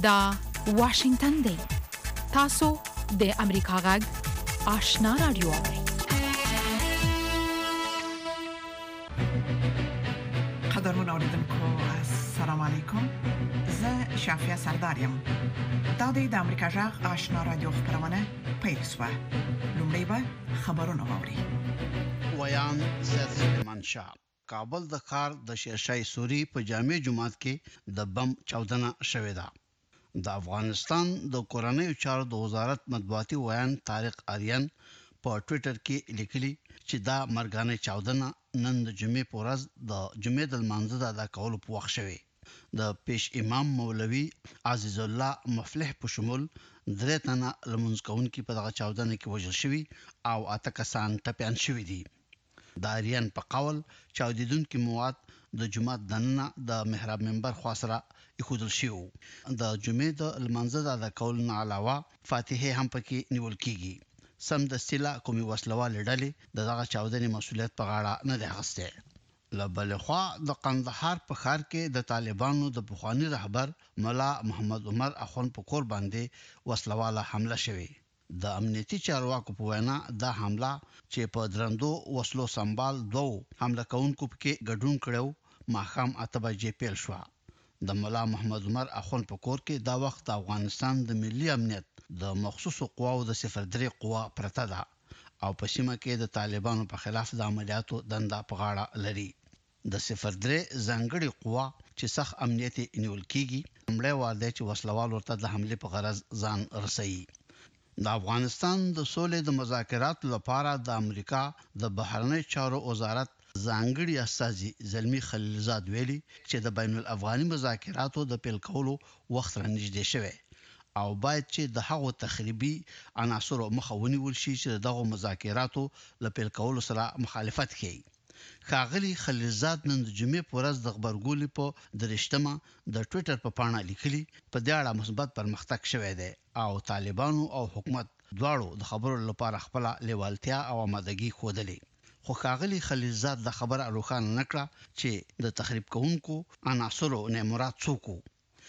دا واشنگتن دی. تاسو د امریکا غږ آشنا رادیو. قدرمن اوریدونکو السلام علیکم. زه شافیا سردارم. دا د امریکا غږ آشنا رادیو خبرونه پیښه. لومړی به خبرونه واوري. ویان زید سلیمان شاه. کابل د ښار د شیرشاه سوري په جامع جماعت کې د بم چاودنه شوې ده. د افغانستان د کورنیو چارو د وزارت مطبوعاتي ویان طارق آریان په ټوئیټر کې لیکلي چې دا مرګانه چاودنه نن د جمعې په ورځ د جمعې د لمانځه د ادا کولو په وخت شوې. د پیش امام مولوي عزیز الله مفلح په شمول 3 تنه لمونځ کوونکي په دغه چاودنه کې وژل شوي او 8 کسان ټپيان شوي دي. د آریان په قول چاودیدونکي مواد د جمعه دننه د محراب منبر خوا سره ایښودل شوی. د جمعې د لمانځه د ادا کولو نه علاوه فاتحه هم پکې نیول کیږي. سم د استیلا کومي وسلوال ډلې دغه چاودنې مسولیت په غاړه نه دی اخیسته. لبل خوا د قندهار په ښار کې د طالبانو د پخوانی رهبر مولا محمد عمر اخوند په کور باندې وسلواله حمله شوې. د امنیتي چارواکو په وینا دا حمله چې په درندو وسلو سنبال 2 حمله کوونکو کې ګډون کړو ماښام 8 بجې پیل شو. د مولا محمد عمر اخوند په کور کې دا وخت د افغانستان د ملي امنیت د مخصوصو قواو د 03 قوا پرته ده او په سیمه کې د طالبانو په خلاف د عملیاتو دنده په غاړه لري. د 03 ځانګړي قوا چې سخت امنیت نیول کیږي همړې واده چې وسلوال ورته د حمله په غرض ځان رسي. د افغانستان د سولې د مذاکراتو لپاره د امریکا د بهرنی چارو وزارت ځانګړي استازي زلمی خلیلزاد ویلي چې د بین الافغاني مذاکراتو د پیل کولو وخت رانږدې شوی او باید چې د هغو تخریبي عناصرو مخه ونیول شي چې دغه مذاکراتو له پیل کولو سره مخالفت کوي. ښاغلي خلیلزاد نن د جمعې په ورځ د خبرګولۍ په درشتمه د ټوئیټر په پاڼه لیکلي په دې اړه مثبت پرمختګ شوی دی او طالبانو او حکومت دواړو د خبرو لپاره خپل لیوالتیا او آمادګي ښودلې. خو ښاغلي خلیلزاد د خبره روښانه نکړه چې د تخریب کوونکو عناصرو نه مراد څوک.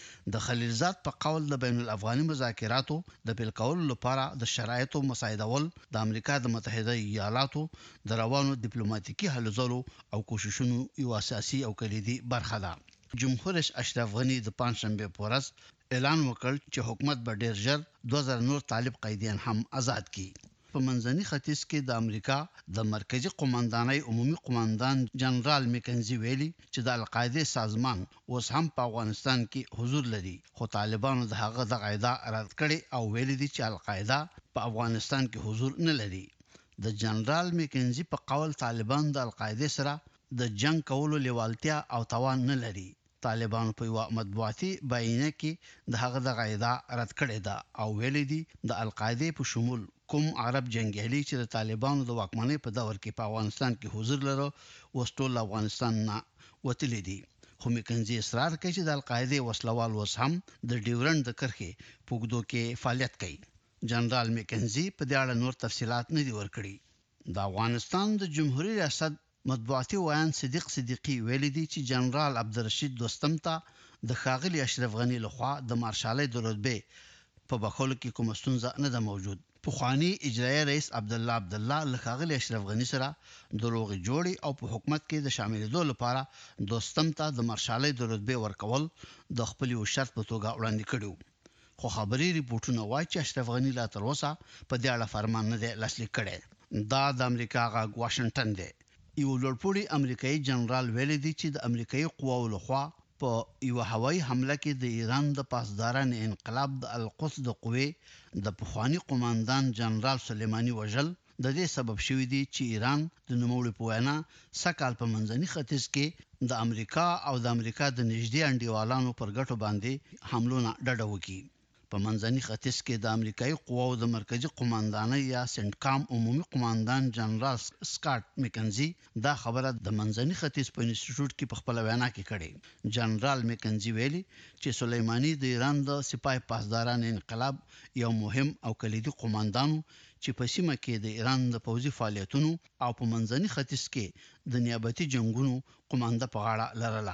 د خلیلزاد په قول د بین الافغاني مذاکراتو د پیل کولو لپاره د شرایطو مساعدول د امریکا د متحده ایالاتو د روانو ډیپلوماټیکي هلو ځلو او کوششونو یو اساسي او کلیدي برخه ده. جمهور رئیس اشرف غنی د پنځشنبه په ورځ اعلان وکړ چې حکومت به ډیر ژر 2000 نور طالب قیدیان هم آزاد کړي. په منځني ختیځ کې د امریکا د مرکزی قوماندانۍ عمومي قوماندان جنرال میکنزي ویلي چې د القاعده سازمان اوس هم په افغانستان کې حضور لري خو طالبانو د هغه د قاعده رد کړي او ویلي دي چې القاعده په افغانستان کې حضور نه لري. د جنرال میکنزي په قول طالبان د القاعده سره د جنگ کولو لیوالتیا او توان نه لري. طالبان په یو مطبوعاتي بیانیه کې د هغه د قاعده رد کړي ده او ویلي دي د القاعده په شمول کوم عرب جنگیالي چې د طالبانو د واکمنۍ په دور کې په افغانستان کې حضور لري اوس ټول افغانستان نه وتلي دي. خو میکنزي اصرار کوي چې د القاعده وسلوال اوس هم د ډیورنډ د کرښې په اوږدو کې فعالیت کوي. جنرال میکنزي په دې اړه نور تفصيلات نه دي ورکړي. د افغانستان د جمهوریت ریاست مطبوعاتي ویان صدیق صدیقی ویلي دي چې جنرال عبدالرشید دوستم ته د ښاغلي اشرف غنی لخوا د مارشالۍ د رتبې په بخښلو کې کومه ستونزه نه ده موجود. پخوانی اجرایي رئیس عبدالله له ښاغلي اشرف غنی سره د روغې جوړې او په حکومت کې د شاملېدو لپاره دوستم ته د مارشالۍ د رتبې ورکول د خپل یو شرط په توګه وړاندې کړو. خو خبري ریپورتونه وایي چې اشرف غنی لا تر اوسه په دې اړه فرمان نه دی لاسلیک کړی. دا د امریکا غږ واشنگټن دی. یو لوړپوړی امریکایي جنرال ویلي دی چې د امریکایي قواو لخوا په یو هوایي حمله کې د ایران د پاسداران انقلاب د القدس د قوې د پخوانی قوماندان جنرال سلیمانی وژل د دې سبب شوی دی چې ایران د نوموړي په وینا سکهال په منځني ختیځ کې د امریکا او د امریکا د نږدې انډیوالانو پر ګټو باندې حملونه ډډه وکړي. په منځني ختیځ کې د امریکایي قواو د مرکزی قوماندانۍ یا سنټکام عمومي قوماندان جنرال سکاټ میکنزي دا خبره د منځني ختیځ په انسټیټیوټ کې په خپل وینا کې کړې. جنرال میکنزي ویلي چې سلیمانی د ایران د سپاه پاسداران انقلاب یو مهم او کلیدي قوماندانو چې په سیمه کې د ایران د پوځي فعالیتونو او په منځني ختیځ کې د نیابتي جنگونو قومانده په غاړه لرله.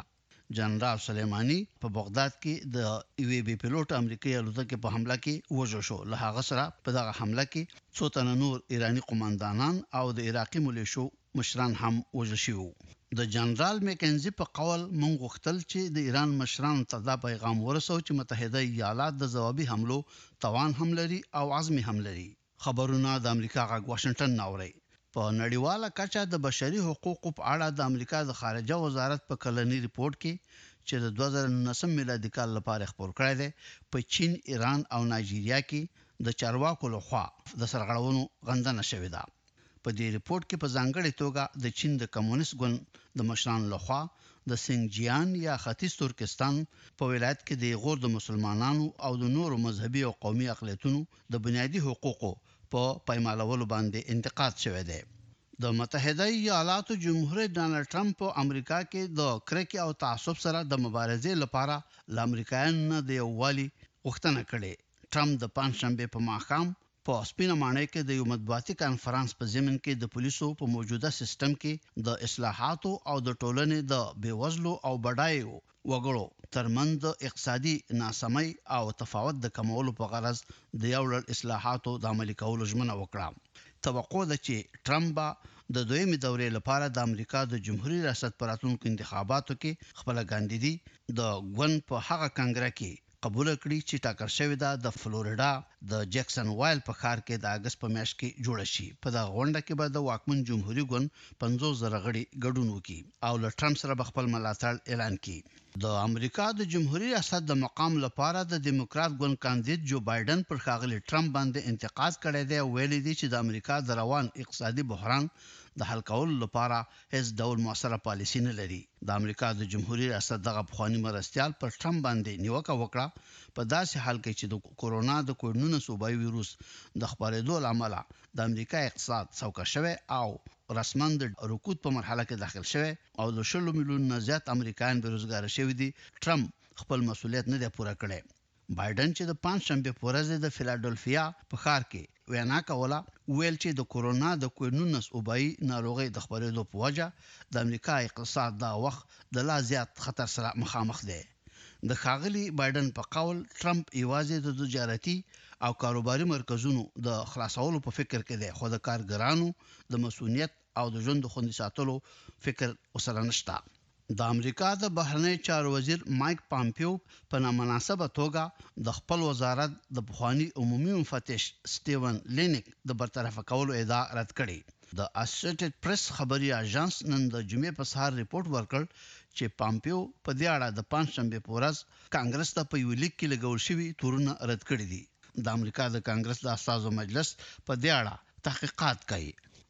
جنرال سلیمانی په بغداد کې د یو بي پيلوټ امریکایي الوتکې په حمله کې وژل شو. له هغه سره په دغه حمله کې څو تنه نور ایرانی قوماندانان او د عراقي ملیشو مشران هم وژل شوي. د جنرال میکنزي په قول مونږ غوښتل چې د ایران مشرانو ته دا پیغام ورسو چې متحده ایالات د ځوابي حملو توان هم لري او عزم هم لري. خبرونه د امریکا غږ واشنگټن ناوړي. په نړیواله کچه د بشري حقوقو په اړه د امریکا د خارجه وزارت په کلنی ریپورت کې چې د 2019 میلادي کال لپاره خبر کړی دی په چین، ایران او نایجیریا کې د چارواکو لخوا د سرغړونو غندنه شوې ده. په دې ریپورت کې په ځانګړي توګه د چین د کمونیست ګوند د مشرانو لخوا د سنجیان یا ختیځ ترکستان په ولایت کې د غور د مسلمانانو او د نورو مذهبي او قومي اقلیتونو د بنیادي حقوقو په پایمالولو باندې انتقاد شوی دی. د متحده ایالاتو جمهور ډانلډ ټرمپ په امریکا کې د کرکې او تعصب سره د مبارزې لپاره ل امریکایانو د یووالي غوښتنه کړې. ټرمپ د پنځشنبه په ماښام په سپینه ماڼۍ کې د یو مطبوعاتي کانفرنس په ضمن کې د پولیسو په موجوده سیستم کې د اصلاحاتو او د ټولنې د بیوزلو او بډایو وګړو ترمنځ د اقتصادي ناسمۍ او تفاوت د کمولو په غرض د یو ډول اصلاحاتو د عملي کولو ژمنه وکړه. توقع ده چې ټرمپ د دویمې دورې لپاره د امریکا د جمهوریت ریاست پر راتلونکو انتخاباتو کې خپل ګاندیدي د ګوند په هغه کنګره کې قبول کړي چې ټاکل شوی ده د فلوریدا د جکسن وایل په ښار کې د اگست په میاشت کې جوړ شي. په دغه غونډه کې به د واکمن جمهوریت ګوند 50,000 غړي ګډون وکړي او له ټرمپ سره خپل ملاتړ اعلان کړي. د امریکا د جمهوریت ریاست د مقام لپاره د دیموکرات ګوند کاندید جو بایدن پر ښاغلي ټرمپ باندې انتقاد کړی دی او ویلي دی چې د امریکا د روان اقتصادي بحران د حل کولو لپاره هیڅ ډول موثره پالیسي نه لري. د امریکا د جمهوریت ریاست دغه پخوانی مرستيال پر ټرمپ باندې نیوکه وکړه په داسې حال کې چې د کورونا د کووډ-19 وبای ویروس د خپرېدو لامل د امریکا اقتصاد څوکه شوی او رسماً د رکود په مرحله کې داخل شوی او د 10 میلیون نه زیات امریکایان بیروزګار شوي دي. ټرمپ خپل مسؤلیت نه دی پوره کړی. بایدن چې د پنځشنبه په ورځ د فیلادلفیا په ښار کې وینا کوله ویل چې د کورونا د کووډ-19 وبای ناروغي د خپرېدو په وجه د امریکا اقتصاد دا وخت د لا زیات خطر سره مخامخ دی. د ښاغلي بایدن په قول ټرمپ یوازې د تجارتي او کاروباري مرکزونو د خلاصولو په فکر کې دی خو د کارګرانو د مسؤلیت او د ژوند خوندي ساتلو فکر وسره نشته. د امریکا د بهرنی چارو وزیر مایک پامپیو په نامناسبه توګه د خپل وزارت د پخوانی عمومي مفتش سټیون لینک د برطرف کولو ادعا رد کړې. د اسوسییټډ پریس خبري اژانس نن د جمعې په سهار ریپورت ورکړ چې پامپیو په دې اړه د پنځشنبه په ورځ کانګرس ته په یو لیک کې لګول شوی تورونه رد کړی دي. د امریکا د کانګرس د اساسو مجلس په دې اړه تحقیقات کوي.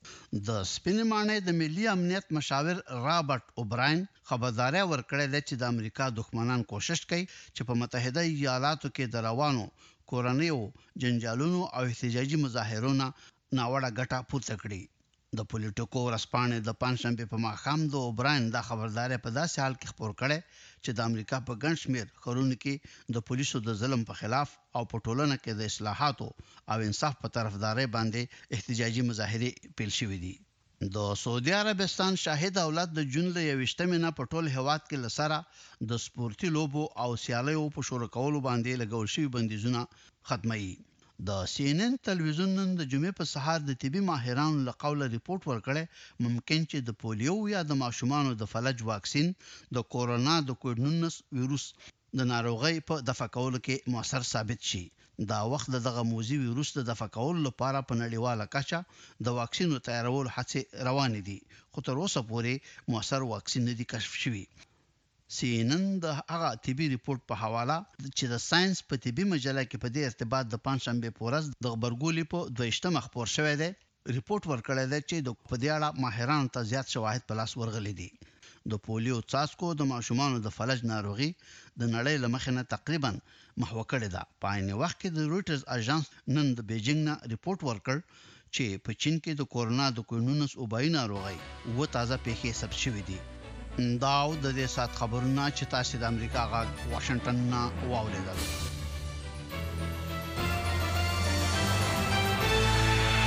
د سپینې ماڼۍ د ملي امنیت مشاور رابرټ اوبراین خبرداري ورکړې ده چې د امریکا دښمنان کوشش کوي چې په متحده ایالاتو کې د روانو کورنیو جنجالونو او احتجاجي مظاهرونو ناوړه ګټه پورته کړي. د پولیټیکو ورځپاڼې د پنځشنبه په ماښام د اوبراین دا خبرداري په داسې حال کې خبر کړي چې د امریکا په ګڼ شمېر ښارونو کې د پولیسو د ظلم په خلاف او په ټولنه کې د اصلاحاتو او انصاف په طرفداري باندې احتجاجي مظاهرې پیل شوې دي. د سعودي عربستان شاهد دولت د جون له 28 نه په ټول هیواد کې لسره د سپورتي لوبو او سیالیو په شروع کولو باندې لګول شوی بندیزونه ختمي. د CNN تلویزیون نن د جمعې په سهار د طبي ماهرانو له قوله ریپورت ورکړی ممکن چې د پولیو یا د ماشومانو د فلج واکسین د کورونا د کووډ-19 ویروس د ناروغۍ په دفع کولو کې موثر ثابت شي. دا وخت دغه موذي ویروس د دفع کولو لپاره په نړیواله کچه د واکسینو تیارولو هڅې روانې دي خو تر اوسه پورې موثر واکسین نه دي کشف شوی. CNN د هغه طبي ریپورت په حواله چې د ساينس په طبي مجله کې په دې ارتباط د پنځشنبه په ورځ د خبرګولې په 22 خبر شوی دی ریپورت ورکړی دی چې د په دې اړه ماهرانو ته زیات شواهد په لاس ورغلي دي. د پولیو څاڅکو د ماشومانو د فلج ناروغي د نړۍ له مخې نه تقریبا محو کړې ده. په عین وخت کې د رويټرز اژانس نن د بیجینګ نه ریپورت ورکړ چې په چین کې د کورونا د کووډ-19 وبای ناروغي و تازه پیښې ثبت شوې دي. داو د دې سات خبرونه چې تاسو د امریکا غږ واشنگټن نه واوریدل.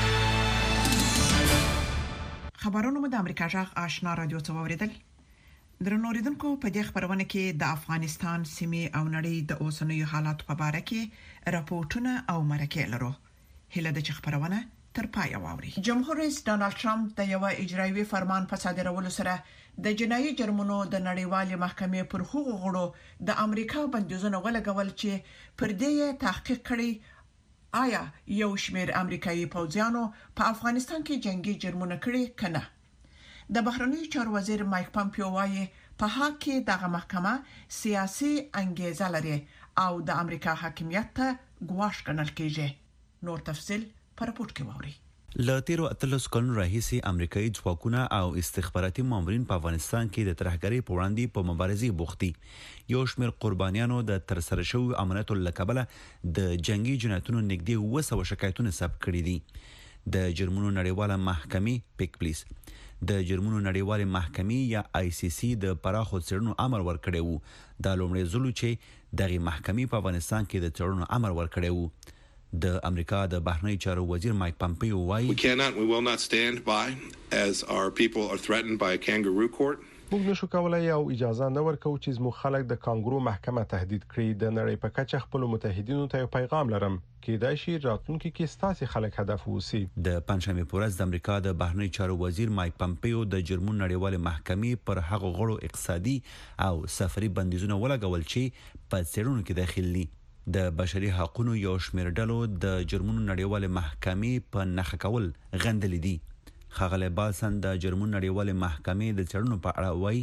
خبرونه مو د امریکا غږ آشنا رادیو ته واوریدل. درنوریدونکو په دې خبرونه کې د افغانستان سیمې او نړۍ د اوسنیو حالات په اړه کې راپورټونه او مرکې لرو. هله د خبرونه تر پای واوري. جمهور رئیس ډانلډ ټرمپ د یو اجرایوي فرمان په صادرولو سره د جنایي جرمونو د نړیوالې محکمې پر حقوقو غړو د امریکا بندیزونه ولګول چې پر دې تحقیق کړي آیا یو شمېر امریکایي پوځیانو په افغانستان کې جنگي جرمونه کړي کنه. د بهرنیو چارو وزیر مایک پامپیو وايي په حق کې دغه محکمه سیاسي انګیزه لري او د امریکا حاکمیت ته ګواښ ګڼل کیږي. نور تفصيل پر راپورټ کې واوري. له تیرو 13 کلونو راهیسې امریکایي ځواکونه او استخباراتي مامورین په افغانستان کې د ترهګرۍ په وړاندې په مبارزې بوخت دي. یو شمېر قربانیانو د ترسره شویو عملیاتو له کبله د جنگي جنایتونو نږدې 200 شکایتونه ثبت کړي دي. د جرمونو نړیواله محکمې پیک پلیس د جرمونو نړیواله محکمې یا آی سی سی د پراخو څېړنو امر ورکړی وو. د لومړي ځل چې دغه محکمې په افغانستان کې د څېړنو امر ورکړی وو. د امریکا د بهرنیو چارو وزیر مایک پامپیو وايي we will not stand by as our people are threatened by a kangaroo court. موږ نشو کولای او اجازه نه ورکو چې زموږ خلک د کانګرو محکمه تهدید کړي. د نړۍ په کچه خپل متحدینو ته پیغام لرم کېدای شي راتلونکي کې ستاسو خلک هدف ووسی. د پنځمې په ورځ د امریکا د بهرنیو چارو وزیر مایک پامپیو د جرمونو نړیواله محکمې پر هغو غړو اقتصادي او سفري بندیزونه ولګول چې په څېړنو کې داخل دي. د بشري حقوقو یو شمېر ډلو د جرمونو نړیواله محکمې په نښه کول غندلې دي. خغله بالسن د جرمن نړیواله محکمې د څېړنو په اړه وایي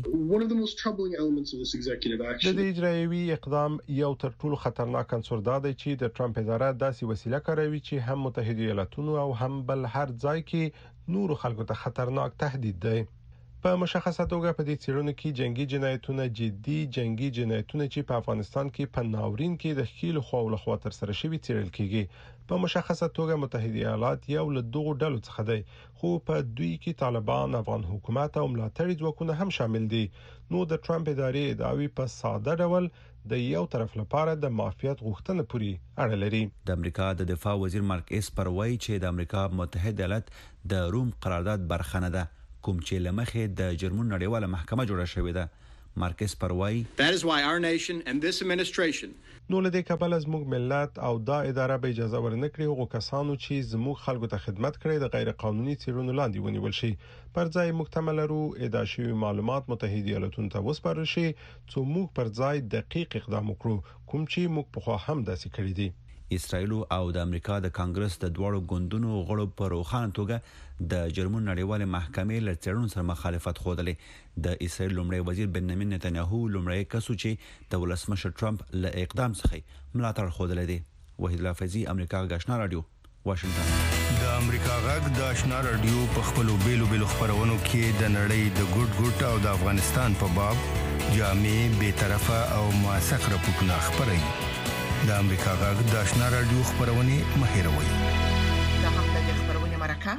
د اجرایوي اقدام یو تر ټولو خطرناک عنصر دا دی چې د ټرمپ اداره داسې وسیله کاروي چې هم متحده ایالاتونو او هم بل هر ځای کې نور خلکو ته خطرناک تهدید دی. په مشخصه توګه په دې څېړنو کې جنگي جنایتونه جدي جنگي جنایتونه چې په افغانستان کې په ناورین کې د خیل خو له خوا تر سره شوی څېړل کیږي. په مشخصه توګه متحده ایالات یو له دغو ډلو څخه دی خو په دوی کې طالبان افغان حکومت او ملاتړي ځواکونه هم شامل دي. نو د ټرمپ ادارې ادعاوی په ساده ډول د یو طرف لپاره د مافیات غوښتنه پوری اړه لري. د امریکا د دفاع وزیر مارک اسپر وایي چې د امریکا متحده ایالات د روم قرارداد برخه نه ده کوم چې لمخې د جرمن نړیواله محکمه جوړه شوې ده. مارکس پروای That is why our nation and this administration نو لدې کابل زموږ ملت او دا اداره به اجازه ورنکړي هغه کسانو چې زموږ خلکو ته خدمت کړي د غیر قانوني څیرونو لاندې ونیول شي. پر ځای محتمل رو ادعا شوی معلومات متحده ایالاتونو ته وسپارل شي چې موږ پر ځای دقیق اقدام وکړو کوم چې موږ په خوا هم داسې کړی دي. اسرائیل او د امریکا د کانګرس د دوړو ګوندونو غړو په روخانه توګه د جرمن نړیواله محکمې له څېړنو سره مخالفت خوده. د اسرائیل لومړی وزیر بنیامین نتنیاهو لومړی کس چې د ولسمشر ټرمپ له اقدام څخه ملاتړ خوده دی. وحید الله فیضی امریکا غشنا رادیو واشنگټن. د امریکا غږ د آشنا رادیو په خپلو بیلو خبرونو کې د نړۍ د ګډ او د افغانستان په باب جامع به طرفه او موثق راپورټونه خبري. د امریکا غږ د آشنا رادیو خبرونه مهیروي. د همدغه خبرونه مرکه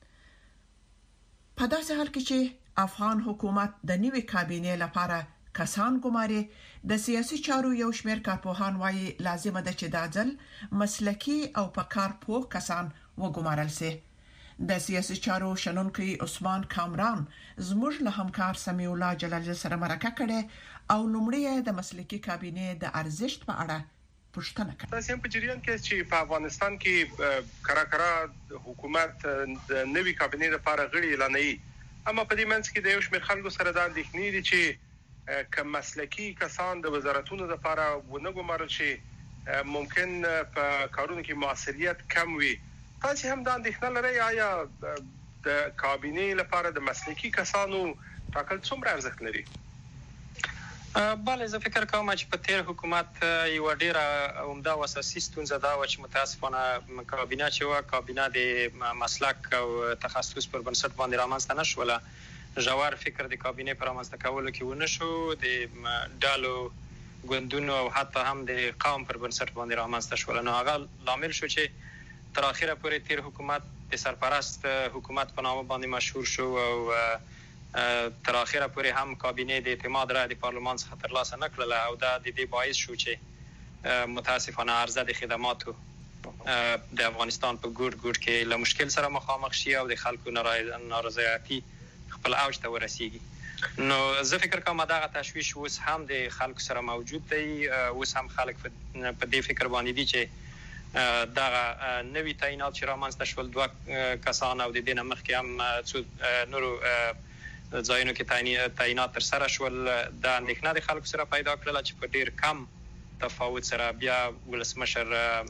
په داسې حال کې چې افغان حکومت د نیوي کابینې لپاره کسان ګماري د سیاسي چارو یو شمېر کارپوهان وايي لازم ده چې د ځل مسلکی او په کار پوه کسان وګمارل شي. د سیاسي چارو شنونکي عثمان کامران زموږ له همکار سمیع الله جلال سره مرکه کړي او لومړی د مسلکی کابینې د ارزښت په اړه تاسو هم په جریان کې چې په افغانستان کې کرا حکومت د نوي کابینې لپاره غړي اعلانوي اما په دې منځ کې د یو شمېر خلکو سره د اندېښنې دي چې کوم مسلکی کسان د وزارتونو لپاره ونه ګمارل شي ممکن په کارونو کې موثریت کم وي. تاسو هم د اندېښنه لرئ آیا د کابینې لپاره د مسلکی کسانو ټاکل څومره ارزښت لري؟ بله زه فکر کوم چې په تیر حکومت یو ډیره عمده او اساسي ستونزه دا و چې متاسفانه کابینه چې و کابینه د مسلک او تخصص پر بنسټ باندې رامنځته نشوله. ژور فکر د کابینه پر رامنځته کولو کې ونه شو. د ډالو ګوندونو او حتی هم د قوم پر بنسټ باندې رامنځته شول. نو هغه لامل شو چې تر اخره پورې تیر حکومت د سرپرست حکومت په نامه باندې مشهور شو او تر اخره پورې هم کابینه د اعتماد را د پارلمان څخه ترلاسه نکړله او دا د دې باعث شو چې متاسفانه عرضه د خدماتو د افغانستان په ګوټ کې له مشکل سره مخامخ شي او د خلکو نارضایتي خپل اوج ته ورسیږي. نو زه فکر کوم دا تشویش اوس هم د خلکو سره موجود دی. اوس هم خلک په دې فکر باندې دي چې دا نوی تعینات چې رامنځته شول 2 کسان او د دې نه مخکې هم څو نورو ځایونو کې تعینات تر سره شول. دا اندېښنه د خلکو سره پیدا کړله چې په ډیر کم تفاوت سره بیا ولسمشر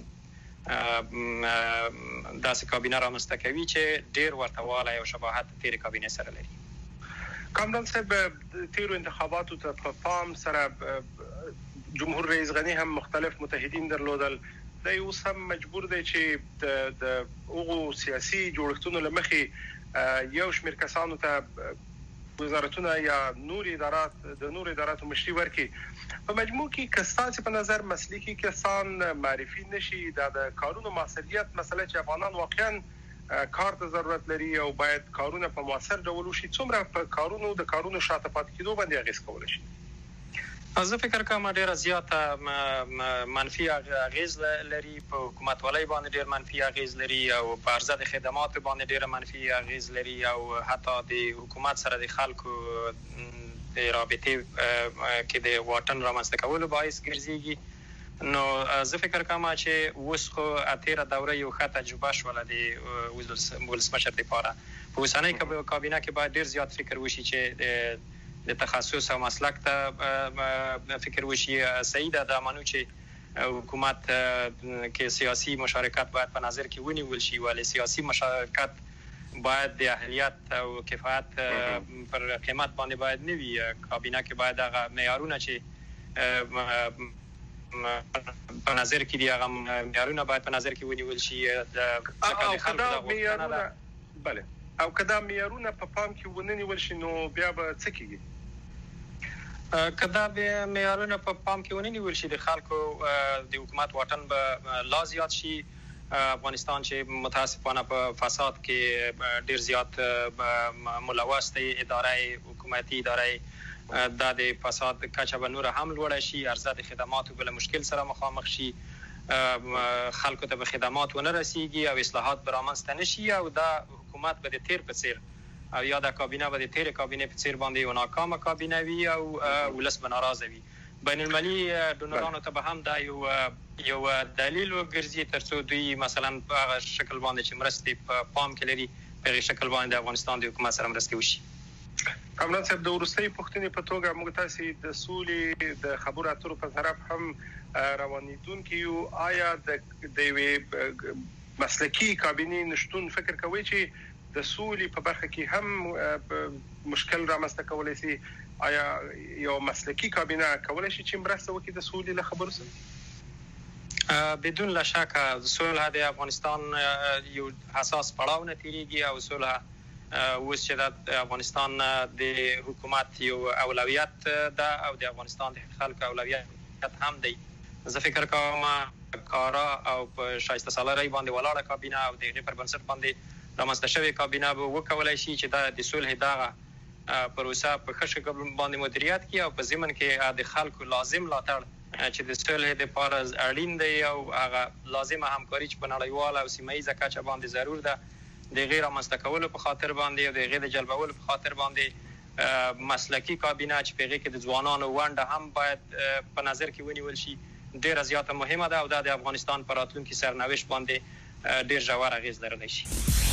داسې کابینه رامنځته کوي چې ډیر ورته والی او شباهت تېرې کابینې سره لري. کامران صاحب تیرو انتخاباتو ته په پام سره جمهور رئیس غنی هم مختلف متحدین درلودل. دا اوس هم مجبور دی چې د هغو سیاسي جوړښتونو له مخې یو شمېر کسانو ته وزارتونه یا نور اداراتو مشري ورکړي. په مجموع کې که ستاسو په نظر مسلکي کسان معرفي نشي د کارونو مسؤلیت مسله چې افغانان واقعا کار ته ضرورت لري او باید کارونه په موثر ډول وشي، څومره په کارونو شاته پاتې کېدو باندې اغیز کولی شي؟ زه فکر کوم ډیره زیاته منفي اغیز لري. په حکومت ولای باندې ډیر منفي اغیز لري او په عرضه د خدماتو باندې ډیر منفي اغیز لري او حتی د حکومت سره د خلکو د رابطې کې د واټن رامنځته کولو باعث ګرځيږي. نو زه فکر کوم چې اوس خو اتیره دوره یو ښه تجربه شوله د ولسمشر لپاره. په اوسنۍ کابینه کې باید ډیر زیات فکر وشي چې د تخصص او مسلک ته فکر وشي. صحیح ده دا مانو چې حکومت کې سیاسي مشارکت باید په نظر کې ونیول شي، ولی سیاسي مشارکت باید د اهلیت او کفایت پر قیمت باندې باید نه وي. کابینه کې باید هغه معیارونه چې په نظر کې دي هغه معیارونه باید په نظر کې ونیول شي. او کدا معیارونه په پام کې ونه نیول شي نو بیا به څه کیږي؟ کدا به معیارونه په پام کې ونه نیول شي د خلکو د حکومت واټن به لا زیات شي. افغانستان چې متاسفانه په فساد کې ډیر زیات ملوث دی، ادارې حکومتي ادارې د فساد کچه به نور هم لوړه شي، عرضه د خدماتو بل مشکل سره مخامخ شي، خلکو ته به خدمات ونه رسیږي او اصلاحات به رامنځته نشي او دا حکومت به د تیر په څیر او یا د کابینه به د تیر کابینه په څیر باندې یو ناکامه کابینه وي او ولس به ناراضه وي. بین المللي ډونرانو ته به هم دا یو دلیل وګرځي ترڅو دوی مثلا په هغه شکل باندې چې مرستې په پام کې لري په هغه شکل باندې د افغانستان د حکومت سره مرستې وشي. کامران صاحب د وروستۍ پوښتنې په توګه موږ تاسو د سولې د خبرو اترو په طرف هم روانیدونکي یو. آیا د یوې مسلکي کابینې نشتون فکر کوي چې د سولې په برخه کې هم مشکل رامنځته کولی شي؟ آیا یو مسلکي کابینه کولی شي چې مرسته وکړي د سولې له خبرو سره؟ بدون لا شک صلح د افغانستان یو حساس پړاو نه تیریږي او صلح اوس چې د افغانستان د حکومت یو اولویت ده او د افغانستان د خلکو اولویت هم دی. زه فکر کوم کارا او په شایسته سالاري باندې ولاړه کابینه او د هغې پر بنسټ باندې رامنځته شوې کابینه به وکولای شي چې د صلح دغه پروسه په ښه شکل باندې مدیریت کړي او په ضمن کې د خلکو لازم ملاتړ چې د صلح لپاره اړین دی او هغه لازمه همکاري چې په نړیواله او سیمه ییزه کچه باندې ضرور ده د غیر رامنځته کولو په خاطر باندې او د غیر جلبولو په خاطر باندې مسلکي کابینه چې په هغې کې د ځوانانو ونډه هم باید په نظر کې ونیول شي ډیره زیاته مهمه ده او دا د افغانستان په راتلونکي سرنوشت باندې ډیر ژور اغیز لرلی شي.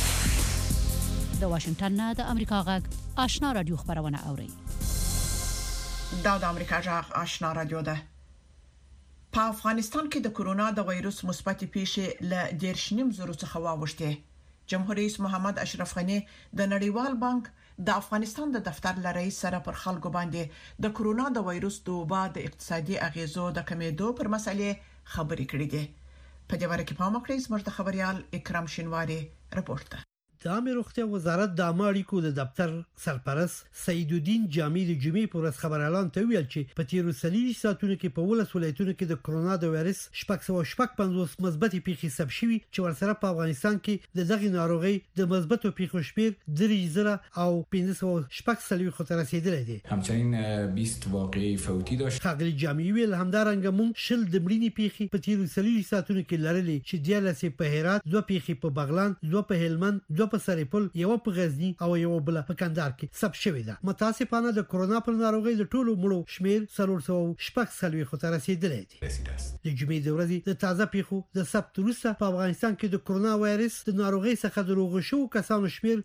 د واشنگټن نه د امریکا غږ آشنا رادیو خبرونه اوري. دا د امریکا غږ آشنا رادیو ده. په افغانستان کې د کورونا د وایروس مثبت پیښې له 10,000 څخه واوښتې. جمهور رئیس محمد اشرف غنی د نړیوال بانک د افغانستان د دفتر لرئیس سره پر خلکو باندې د کورونا د وایروس د وبا د اقتصادي اغیزو د کمیدو پر مسلې خبرې کړې دي. په دې اړه کې په مکرې زموږ د خبريال اکرام شینواری رپورت ده. د عامه روغتیا وزارت د عامه اړیکو د دفتر سرپرست سعید الدین جامی د جمعې په ورځ خبر اعلان ته ویل چې په تیرو 30 ساعتونو کې په ولس ولایتونو کې د کرونا د وایرس 650 مثبت پیښې ثبت شوي چې ورسره په افغانستان کې د دغه ناروغي د مثبت پیښو شمېر 3000 او 540 خطر رسیدلی دی. همچنین 20 واقعي فوتی داشت. خغلی جامی ویل همدارنګه مون شل د مړینې پیښې په تیرو 30 ساعتونو کې لرلې چې 14 په هرات، 2 پیښې په بغلان، 2 په هلمند، 2 په سرپل یو په غزنی او یو بل په کندهار کې ثبت شوې ده. متاسفانه د کورونا پر ناروغۍ د ټولو مړو شمیر 340 خو ته رسیدلی دی. د جمعې د ورځې د تازه پیښو د ثبت وروسته په افغانستان کې د کورونا وایرس د ناروغۍ څخه د روغ شوو کسانو شمیر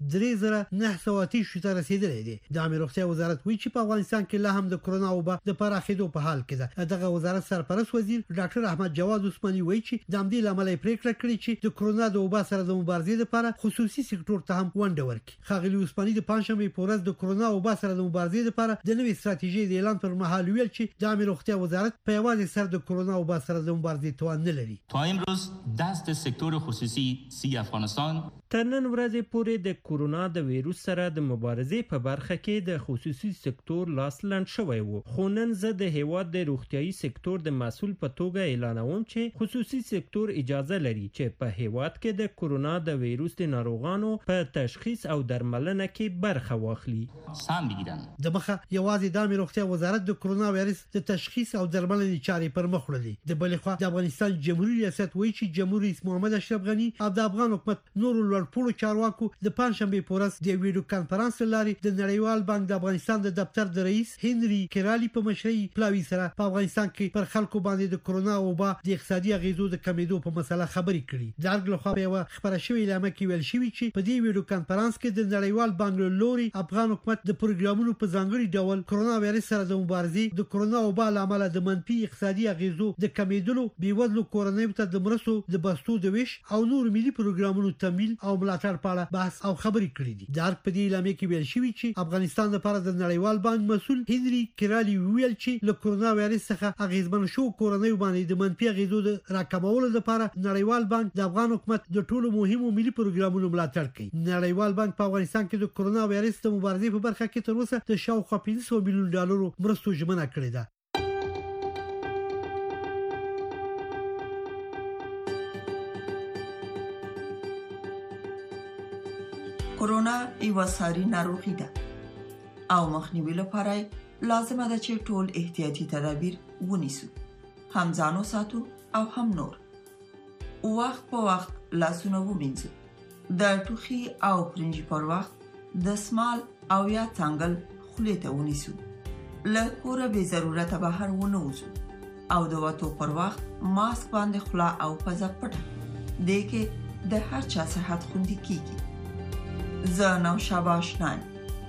3930 ته رسیدلی دی. د عامه روغتیا وزارت وایي چې په افغانستان کې لا هم د کورونا وبا د پراخېدو په حال کې ده. دغه وزارت سرپرست وزیر ډاکټر احمد جواد عثماني وایي چې د امدې لامل پریکړه کړې چې د کورونا د وبا سره د مبارزې لپاره خصوصي سکتور ته هم ونډه ورکړي. ښاغلي عثماني د پنځشنبې په ورځ د کورونا وبا سره د مبارزې لپاره د نوې ستراتیژۍ د اعلان پر مهال ویل چې د عامه روغتیا وزارت په یوازې سر د کورونا وبا سره د مبارزې توان نه لري. تا امروز دست سکتور خصوصی سی افغانستان تر نن ورځې پورې د کورونا د ویروس سره د مبارزې په برخه کې د خصوصي سکتور لاس لنډ شوی و. خو نن زه د هیواد د روغتیايي سکتور د مسؤل په توګه اعلانوم چې خصوصي سکتور اجازه لري چې په هیواد کې د کورونا د ویروس د ناروغانو په تشخیص او درملنه کې برخه واخلي. سم بگیرن. د مخه یوازې د عامه روغتیا وزارت د کورونا ویروس د تشخیص او درملنې چارې پر مخ وړي. د بل خوا د افغانستان جمهوریت ریاست وایي چې جمهور رئیس محمد اشرف غنی او د افغان حکومت نور لوړپوړو چارواکو د پنځشنبه په ورځ د ویډیو کانفرنس لارې د نړیوال بانک د افغانستان د دفتر د رئیس هنري کرالی په مشرۍ پلاوی سره په افغانستان کې پر خلکو باندې د کورونا وبا د اقتصادي اغیزو د کمیدو په مسله خبرې کړي. د ارګ لخوا یو خبره شوې اعلان کې ویل شوی چې په دې ویډیو کانفرنس کې د نړیوال بانک لوري افغان حکومت د پروګرامونو په ځانګړي ډول کورونا وایرس سره د مبارزې د کورونا وبا لامل د منفي اقتصادي اغیزو د کمیدلو بیوزلو کورنۍ ته د مرستو د بستو د ویش او نور ملي پروګرامونو تمویل او ملاتړ په اړه بحث او خبرې کړې دي. د ارګ په دې اعلان کې ویل شوی چې افغانستان لپاره د نړیوال بانک مسؤل هنري کرالی ویل چې له کورونا وایرس څخه اغیزمن شو کورنۍ باندې د منفي اغیزو د راکمولو لپاره نړیوال بانک د افغان حکومت د ټولو مهمو ملي پروګرامونو ملاتړ کوي. نړیوال بانک په افغانستان کې د کورونا وایرس د مبارزې په برخه کې تر اوسه د شاوخوا 500 میلیون ډالرو مرستو ژمنه کړې ده. کورونا یو ساري ناروغي ده او مخنیوي لپاره لازمه ده چې ټول احتیاطي تدابیر ونیسو، هم ځانو ساتو او هم نور. وخت په وخت لاسونه ومینځو، د ټوخي او پرنجي پر وخت دستمال او یا څنګل خولې ته ونیسو. له کوره بې ضرورته بهر ونه وځو او د وتو پر وخت ماسک باندې خوله او پزه پټه. دې کې د هر چا صحت خوندي کیږي. زه نوشابه آشنایم.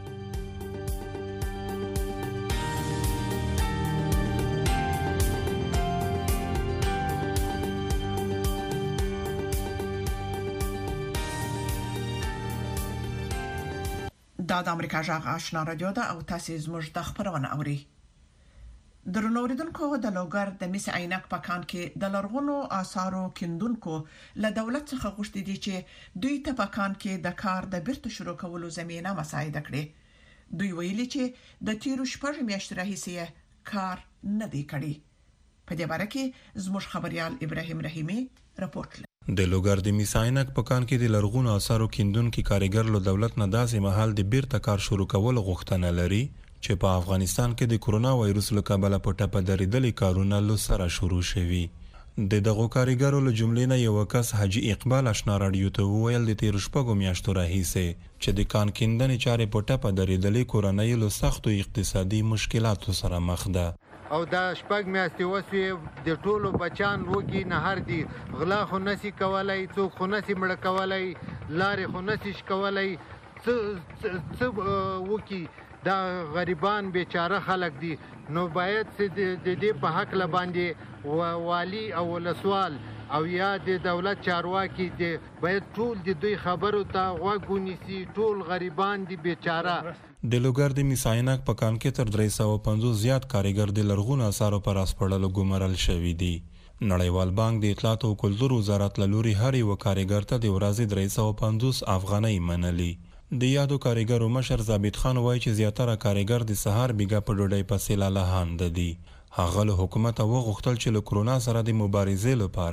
دا د امریکا جغ آشنا رادیو ده او تاسو زموږ د خبرونه اوري. درنو اوریدونکو، د لوګر د مس عینک په کان کې د لرغونو آثارو کیندونکو له دولت څخه غوښتي دي چې دوی ته په کان کې د کار د بیرته شروع کولو زمينه مساعده کړي. دوی ویلي چې د تیرو شپږ میاشتو راهیسې کار نه دی کړی. په دې باره کې زموږ خبريال ابراهیم رحیمی راپورټ لري. د لوګر د مس عینک په کان کې د لرغونو آثارو کیندونکو کاریګر له دولت نه داسې مهال د بیرته کار شروع کول غوښتنه لري چې په افغانستان کې د کورونا وایروس له کبله په ټپه درېدلې کارونه له سره شروع شوي. د دغو کاریګرو له جملې نه یو کس حاجی اقبال آشنا رادیو ته وویل د تیر شپږو میاشتو راهیسې چې د کان کیندنې چارې په ټپه درېدلې کورنۍ له سختو اقتصادي مشکلاتو سره مخ ده. او دا شپږ میاشتې وسوي د ټولو بچان وګي نهر دي، غلا خو نسی کولای، څوک خو نسی مړه کولای، لارې خو نسی شکولای، څه وکي دا غریبان بیچاره خلک دي. نو باید د دې په حق ل باندې والی او ولسوال او یا د دولت چارواکي دي باید ټول د دوی خبرو ته غوږ ونیسي. ټول غریبان دي بیچاره. د لوګر د مس عینک په کان کې تر 350 زیات کاریګر د لرغونو آثارو پر اسپړلو ګمارل شوي دي. نړیوال بانک د اطلاعات او کلتور وزارت له لوري هر یو کاریګر ته د ورځې 350 افغانۍ منلي. د یادو کاریګرو مشر ثابت خان وایي چې زیاتره کاریګر د سهار بیګا په ډوډۍ پسې لاله هاند دي. هغه له حکومت وغوښتل چې له کورونا سره د مبارزې لپاره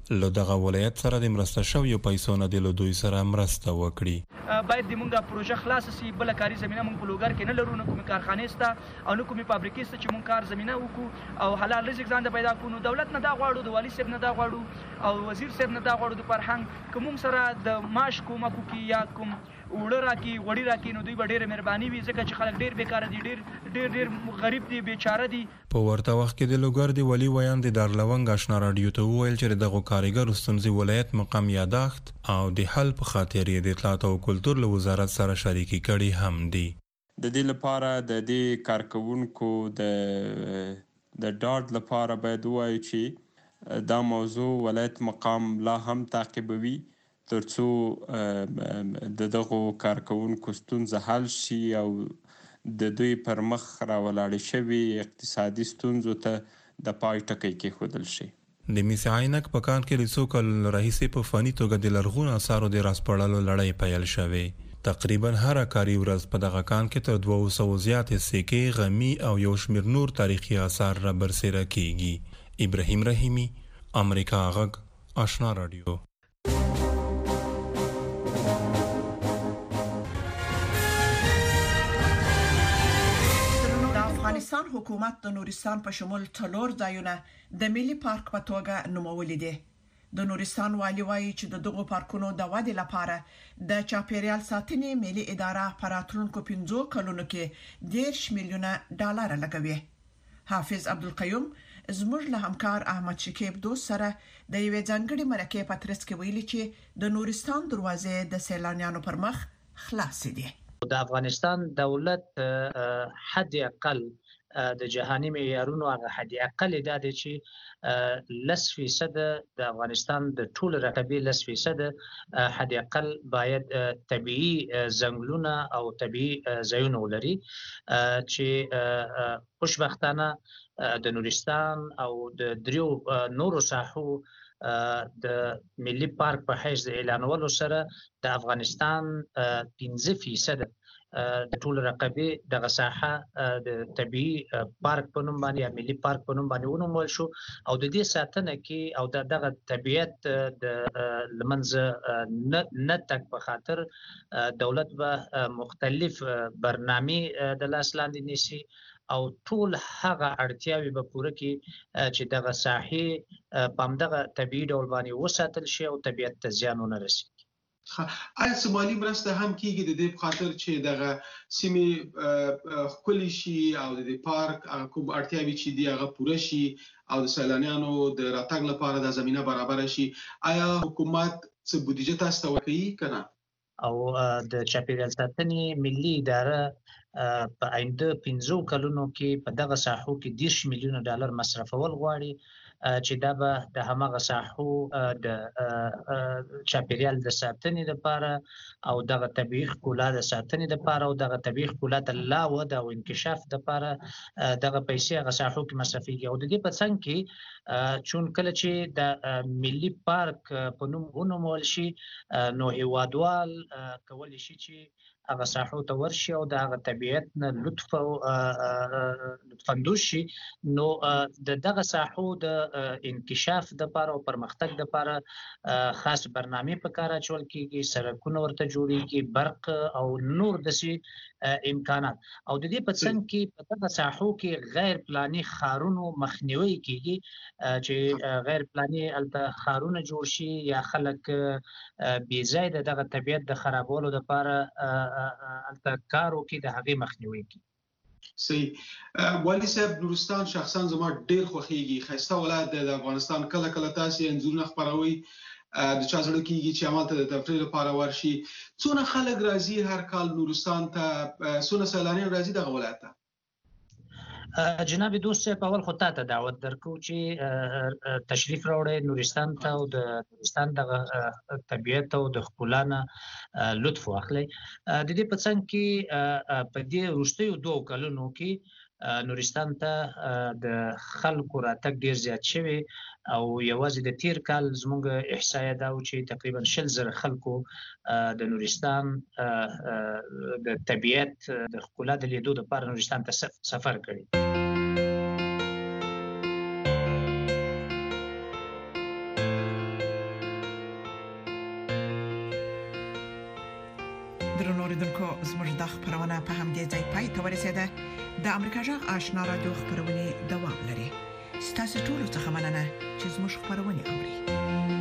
له دغه ولایت سره د مرسته شویو پیسو نه د دوی سره مرسته وکړي. باید د موږ پروژه خلاص شي، بل کاري زمينه موږ په لوګر کې نه لرو، نه کومه کارخانه سته او نه کومه فابریکې سته چې موږ کار زمينه وکړو او حلال رزق ځان پیدا کړو. دولت نه دا غواړو، د والی صاحب نه دا غواړو او وزیر صاحب نه دا غواړو، د فرهنګ کوم سره د معاش کومه کوي یا کوم وړه راکی وړي راکی، نو دوی به ډېره مهرباني وي ځکه چې خلک ډېر بیکاره دي، ډېر غریب دي، بیچاره دي. په ورته وخت کې د لوګر دی ولی ویان د دارلونګ آشنا رادیو ته وویل چې دغه کارګر ستونزې ولایت مقام یاداښت او د حل په خاطر یې د اطلاعات او کلتور له وزارت سره شریکي کړي هم دي. د دې لپاره د دې کارکونکو د ډاډ لپاره باید ووایو چې دا موضوع ولایت مقام لا هم تعقیبوي ترڅو د دغو کارکونکو ستونزه حل شي او د دوی پر مخ راولاړې شوي اقتصادي ستونزو ته د پای ټکی کېښودل شي. د میس عینک په کان کې له څو کلونو راهیسې په فني توګه د لرغونو اثارو د راسپړلو لړۍ پیل شوې. تقریبا هر کاري ورځ په دغه کان کې تر 200 زیاتې سکې، غمي او یو شمېر نور تاریخي آثار را برسېره کیږي. ابراهیم رحیمي، امریکا غږ، آشنا رادیو. افغانستان حکومت د نورستان په شمول 4 ځایونه د ملي پارک په توګه نومولي دي. د نورستان والی وایي چې د دغو پارکونو د ودې لپاره د چاپیریال ساتنې ملي اداره په راتلونکو 15 کلونو کې $10 میلیونه لګوي. حافظ عبدالقیوم زموږ له همکار احمد شکیب دوست سره د یوې ځانګړي مرکې په ترڅ کې ویلي چې د نورستان دروازې د سیلانیانو پر مخ خلاص دي. د افغانستان دولت حد اقل د جهاني معیارونو هغه حد اقل دا دی چې 10% د افغانستان د ټول رقبې 10% حد اقل باید طبيعي ځنګلونه او طبيعي ځایونه ولري چې خوشبختانه د نورستان او د دریو نورو ساحو د ملي پارک په حیث د اعلانولو سره د افغانستان 15% د ټول رقبې د ساحه د طبيعي پارک په نوم باندې یا ملي پارک په نوم باندې ونومول شو او د دې ساتنه کې او دغه طبيعت د لمنځه نه تک په خاطر دولت به مختلف برنامه د لاس لاندې نیسي او ټول هغه اړتیاوي به پوره کړي چې دغه ساحې په همدغه طبيعي ډول باندې وساتل شي او طبيعت ته زیان ونه رسیږي. آیا سومالي مرسته هم کیږي د دې په خاطر چې دغه سیمې خپل شي او د دې پارک کوم اړتیاوي چې دی هغه پوره شي او د سیلانیانو د راتګ لپاره د زمينه برابر شي؟ آیا حکومت څه بودیجه تاسو ته ورکوي کنه؟ او د چاپیریال ساتنې ملي اداره په آینده 15 کلونو کې په دغه ساحو کې $10 میلیونه مصرفول غواړي چې دا به د همغه ساحو د چاپیریال د ساتنې لپاره او دغه طبيعي ښکلا د ساتنې لپاره او دغه طبيعي ښکلا ته لا وده او انکشاف لپاره دغه پیسې هغه ساحو کې مصرفيږي. او د دې په څنګ کې چون کله چې د ملي پارک په نوم ونومول شي نو هیوادوال کولی شي چې هغه ساحو ته ورشي او د هغه طبيعت نه لطف او لطفاندوز شي. نو دغه ساحو د انکشاف د لپاره او پرمختګ د لپاره خاص برنامه په کار اچول کیږي، سړکونه ورته جوړیږي، برق او نور دسي امکانات. او د دې په څنګ کې په دغه ساحو کې غیر پلاني خارونو مخنیوي کیږي چې غیر پلاني الته خارونه جوړ شي یا خلک بي ځای دغه طبيعت د خرابولو لپاره الته کارو کې د هغې مخنیوي کیږي. صحیح. والی صاحب نورستان شخصا زما ډیر خوښیږي، ښایسته ولایت د افغانستان. کله کله تاسو انځورونه خپروي د چا زړه کیږي چې عمل ته د تفریح لپاره ورشي. څونه خلک راځي هر کال نورستان ته؟ څونه سیلانیان راځي دغه ولایت ته؟ جناب دوست په اول خو ته دعوت درکو چې تشریف راوړې نورستان ته او د نورستان د طبيعت او د ښکلا نه لطف واخلي. د دې په څنګ کې په دې وروستیو 2 کلونو کې نورستان ته د خلکو راتګ ډیر زیات شوی او یوازې د تیر کال زموږ احصایه دا و چې تقریبا 60,000 خلکو د نورستان د طبيعت د ښکلا د لیدو لپاره نورستان ته سفر کړی. اوریدونکو زموږ د خبرونه په همدې ځای پای ته ورسیده. د امریکا جغ آشنا رادیو خبرونه دوام لري. ستاسو ټول څه مننه چې زموږ خبرونه اوري.